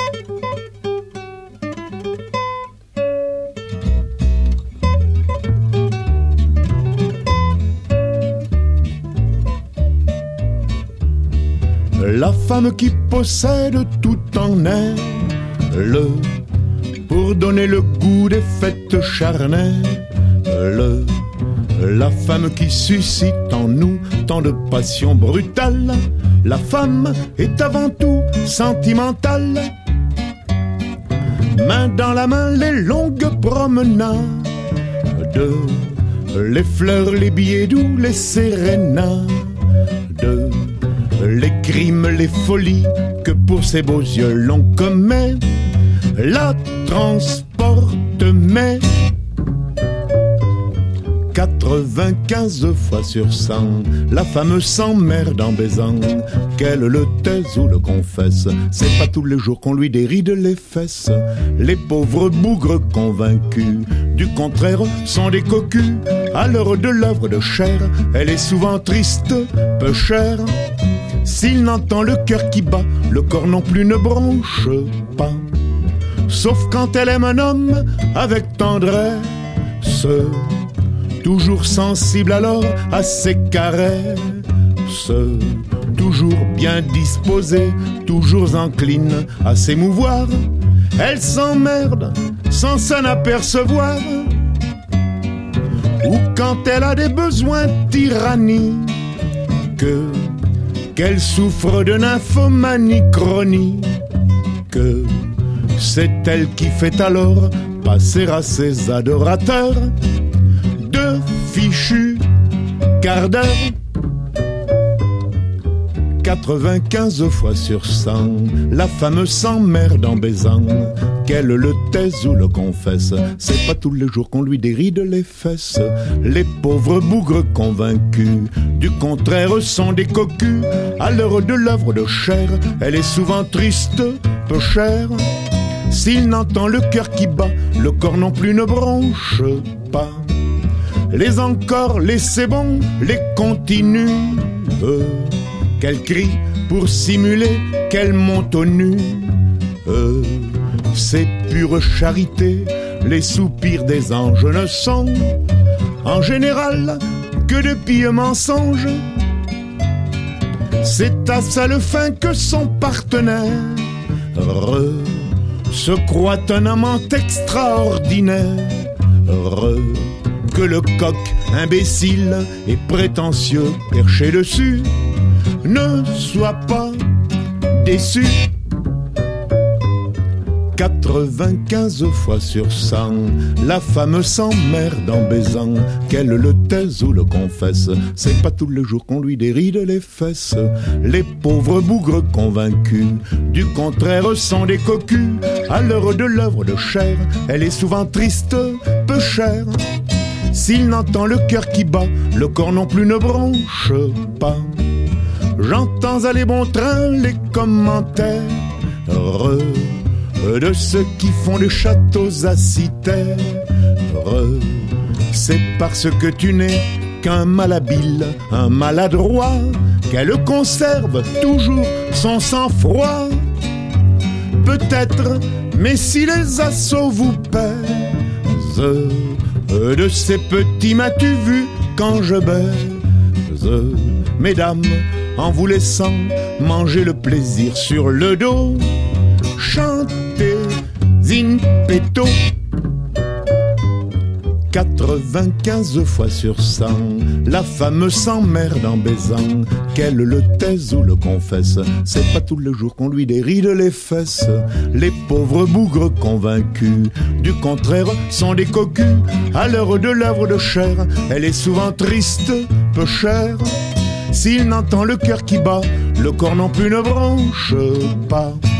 La femme qui possède tout en elle, pour donner le goût des fêtes charnelles, la femme qui suscite en nous tant de passion brutale. La femme est avant tout sentimentale. Main dans la main, les longues promenades, les fleurs, les billets doux, les sérénades, les crimes, les folies que pour ces beaux yeux l'on commet, la transporte, mais 95 fois sur 100, la femme s'emmerde en baisant, qu'elle le taise ou le confesse. C'est pas tous les jours qu'on lui déride les fesses. Les pauvres bougres convaincus du contraire sont des cocus. À l'heure de l'œuvre de chair, elle est souvent triste, peu chère. S'il n'entend le cœur qui bat, le corps non plus ne bronche pas. Sauf quand elle aime un homme avec tendresse, toujours sensible alors à ses caresses, toujours bien disposée, toujours encline à s'émouvoir. Elle s'emmerde sans s'en apercevoir. Ou quand elle a des besoins tyranniques, qu'elle souffre de nymphomanie chronique, c'est elle qui fait alors passer à ses adorateurs de fichus quart d'heure. 95 fois sur 100, la femme s'emmerde en baisant, qu'elle le taise ou le confesse. C'est pas tous les jours qu'on lui déride les fesses. Les pauvres bougres convaincus du contraire sont des cocus. À l'heure de l'œuvre de chair, elle est souvent triste, peu chère. S'il n'entend le cœur qui bat, le corps non plus ne bronche pas. Les encore, les c'est bon, les continue, qu'elle crie pour simuler qu'elle monte au nu. C'est pure charité, les soupirs des anges ne sont en général que de pieux mensonges. C'est à seule fin que son partenaire se croit un amant extraordinaire, que le coq imbécile et prétentieux perché dessus ne soit pas déçu. 95 fois sur 100, la femme s'emmerde en baisant, qu'elle le taise ou le confesse. C'est pas tous les jours qu'on lui déride les fesses. Les pauvres bougres convaincus du contraire sont des cocus. À l'heure de l'œuvre de chair, elle est souvent triste, peu chère. S'il n'entend le cœur qui bat, le corps non plus ne bronche pas. J'entends à les bons trains les commentaires de ceux qui font des châteaux à Cythère. C'est parce que tu n'es qu'un malhabile, un maladroit, qu'elle conserve toujours son sang-froid. Peut-être, mais si les assauts vous pèsent, de ces petits m'as-tu vu quand je baise, mesdames, en vous laissant manger le plaisir sur le dos, chantez in petto. 95 fois sur 100, la femme s'emmerde en baisant, qu'elle le taise ou le confesse. C'est pas tous les jours qu'on lui déride les fesses. Les pauvres bougres convaincus du contraire sont des cocus. À l'heure de l'œuvre de chair, elle est souvent triste, peu chère. S'il n'entend le cœur qui bat, le corps non plus ne bronche pas.